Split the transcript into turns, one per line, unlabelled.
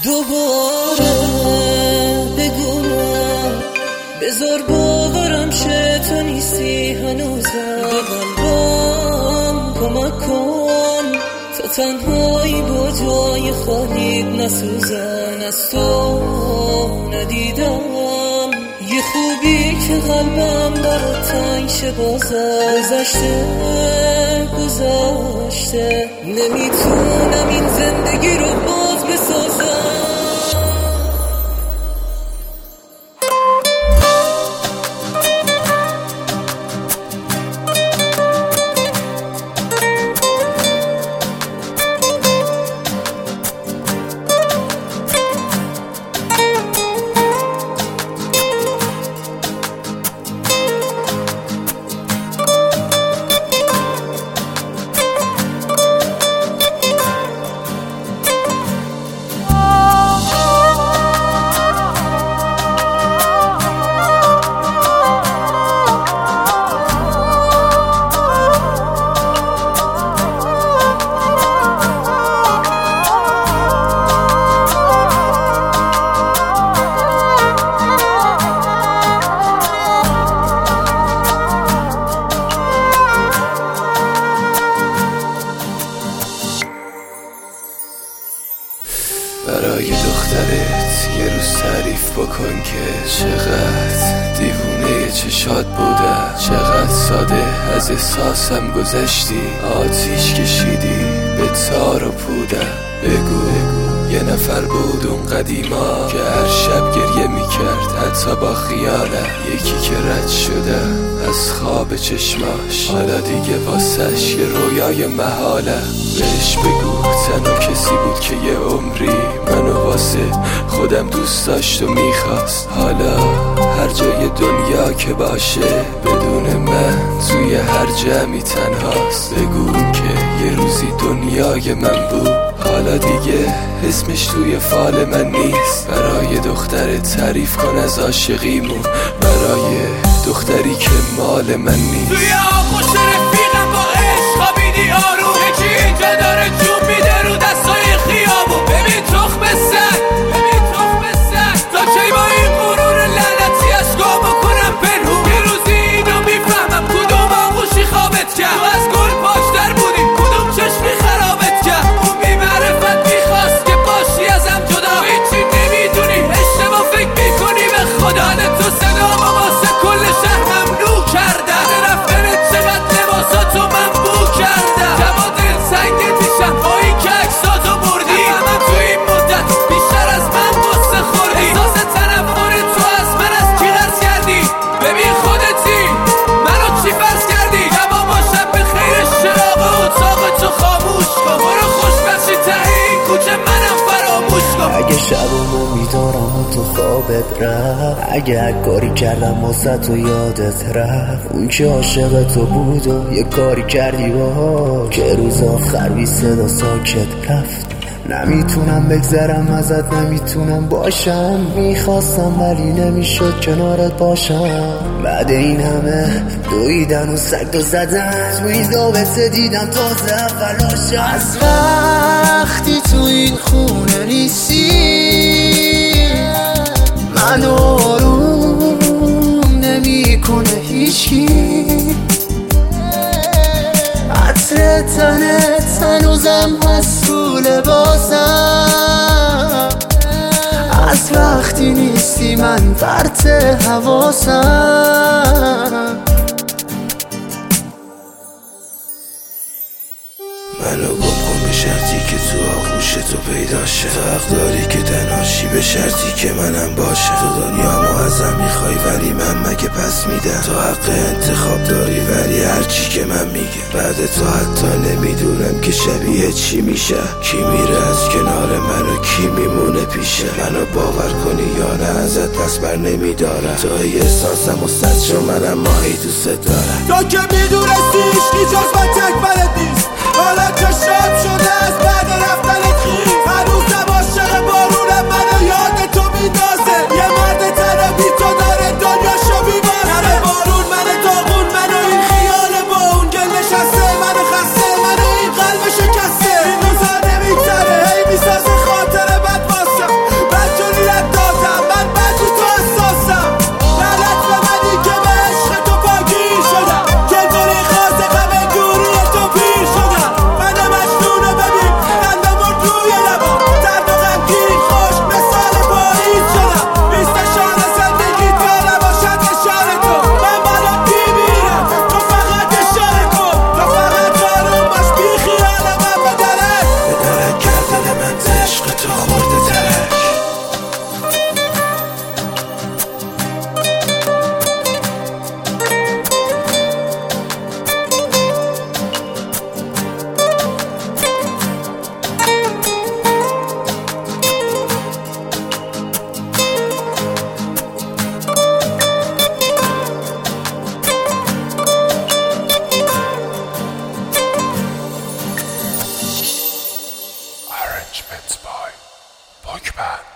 دوباره بگو بذار باورم شه تو نیستی هنوزم، به قلبم کمک کن تا تنهایی با جای خالیت نسوزن. از تو ندیدم یه خوبی که قلبم برات تنگ شه، بازم گذشته نمیتونم این زندگی رو باز بسازم.
برای دخترت یه روز تعریف بکن که چقدر دیوونه چشات بودم، چقدر ساده از احساسم گذشتی، آتیش کشیدی به تار و پودم. بگو یه نفر بود اون قدیما که هر شب گریه میکرد حتی با خیالم، یکی که رد شدم از خواب چشماش، حالا دیگه واسش یه رویای محالم. بهش بگو تنها کسی بود که یه عمری منو واسه خودم دوست داشت و میخواست، حالا هر جای دنیا که باشه بدون من توی هر جمعی تنهاست. بگو که یه روزی دنیای من بود، حالا دیگه اسمش توی فال من نیست. برای دخترت تعریف کن از عاشقیمون، برای دختری که مال من نیست.
توی آغوش رفیقم با عشق خوابیدی آروم، یکی اینجا داره جون میده رو دستای خیابون. ببین تخم سگ تا کی با این غرور لعنتی از گام بکنم پنهون. یه روزی اینو میفهمم کدوم آغوشی خوابت کرد، تو از گل پاشتر بودی کدوم چشمی خرابت کرد. اون بی معرفت میخواست که باشی ازم جدا، هیچی نمیدونی اشتباه فکر میکنی به خدا. تو صدا واسه کل شهر ممنوع کردن، رفتنت چقدر لباساتو من بو کردم. جواد سنگ پیشم با این که عکساتو بردی، همم تو این مدت بیشتر از من قصه خوردی. احساس تنفر تو از من از کی قرض کردی؟ ببین خودتی منو چی فرض کردی؟ جواب باشم به خیر چراغ اتاق تو خاموش کن، برو خوشبختی ته این کوچه منم فراموش کن.
اگه شبمو میدارم و تو خوابت رفت، اگه کاری کردم واسه تو یادت رفت، اون که عاشق تو بود و یه کاری کردی با که روز آخر بی صدا ساکت رفت. نمیتونم بگذرم ازت، نمیتونم باشم، میخواستم ولی نمیشد کنارت باشم. بعد این همه دویدن و سگ زدن تو این رابطه دیدم تازه اولاشم. از وقتی تو این خونه نیستی منو آروم نمیکنه هیچکی، عطر تنت هنوزم هست تو لباسم. از وقتی نیستی من فرط حواسم.
منو گم کن به شرطی که تو آغوش تو پیدا شه، تو حق داری که تنهاشی به شرطی که منم باشه. تو دنیامو ازم میخوای ولی من مگه پس میدم، تو حق انتخاب داری ولی هرچی که من میگم. بعد تو حتی نمیدونم که شبیه چی میشه، کی میره از کنار من و کی میمونه پیشه. منو باور کنی یا نه ازت دست بر نمیدارم، تو احساسم و صد شو منم ماهی دوست دارم.
تو که میدونستی هیچکی جز من تک بلد نیست، حالا که شب شده از بعد رفتنت خیز. هنوزم عاشق بارونم منو یاد تو میدازه، یه مرد تنها بی تو داره دنیاشو میبازه. نره بارون من داغون منو این خیال با اون گل نشسته، منو خسته منو این قلب شکسته. این روزا نمیگذره هی میسازه خاطر بد واسه
Arrangements by Pokeband.